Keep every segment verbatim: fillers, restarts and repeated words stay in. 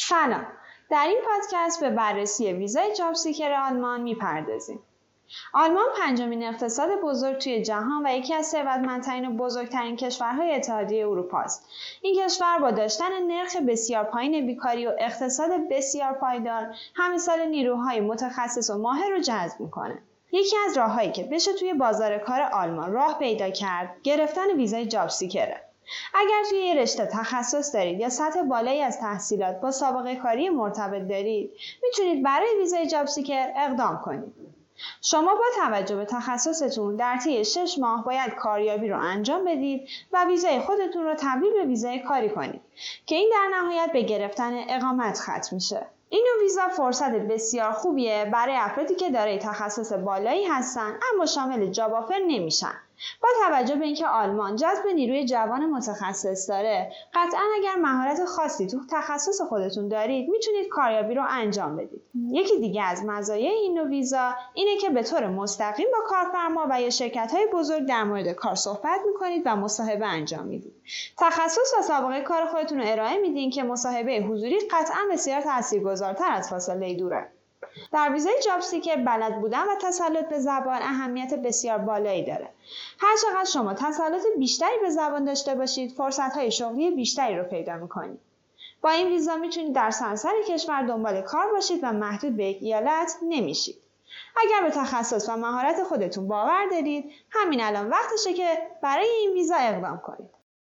سلام. در این پادکست به بررسی ویزای جاب سیکر آلمان میپردازیم. آلمان پنجمین اقتصاد بزرگ توی جهان و یکی از ثروتمندترین و بزرگترین کشورهای اتحادیه اروپا است. این کشور با داشتن نرخ بسیار پایین بیکاری و اقتصاد بسیار پایدار، همه سال نیروهای متخصص و ماهر رو جذب میکنه. یکی از راههایی که بشه توی بازار کار آلمان راه پیدا کرد، گرفتن ویزای جاب سیکره. اگر توی یه رشته تخصص دارید یا سطح بالایی از تحصیلات با سابقه کاری مرتبط دارید، میتونید برای ویزای جاب سیکر اقدام کنید. شما با توجه به تخصصتون در طی شش ماه باید کاریابی رو انجام بدید و ویزای خودتون رو تبدیل به ویزای کاری کنید که این در نهایت به گرفتن اقامت ختم میشه. این نوع ویزا فرصت بسیار خوبیه برای افرادی که دارای تخصص بالایی هستن اما شامل جاب آفر نمیشن. با توجه به اینکه آلمان جذب نیروی جوان متخصص داره، قطعاً اگر مهارت خاصی تو تخصص خودتون دارید میتونید کاریابی رو انجام بدید. یکی دیگه از مزایای این نوع ویزا اینه که به طور مستقیم با کارفرما و یا شرکت‌های بزرگ در مورد کار صحبت میکنید و مصاحبه انجام میدید. تخصص و سابقه کار خودتون رو ارائه میدین که مصاحبه حضوری قطعاً بسیار تاثیرگذارتر از فاصله دوره. در ویزای جاب سیکر بلد بودن و تسلط به زبان اهمیت بسیار بالایی داره. هر چقدر شما تسلط بیشتری به زبان داشته باشید، فرصت‌های شغلی بیشتری رو پیدا می‌کنید. با این ویزا میتونید در سراسر کشور دنبال کار باشید و محدود به یک ایالت نمیشید. اگر به تخصص و مهارت خودتون باور دارید، همین الان وقتشه که برای این ویزا اقدام کنید.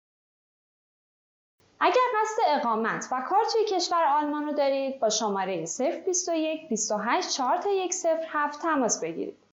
اگر قصد اقامت و کار توی کشور آلمان رو دارید، با شماره صفر بیست و یک بیست و هشت چهار تا یک صفر هفت تماس بگیرید.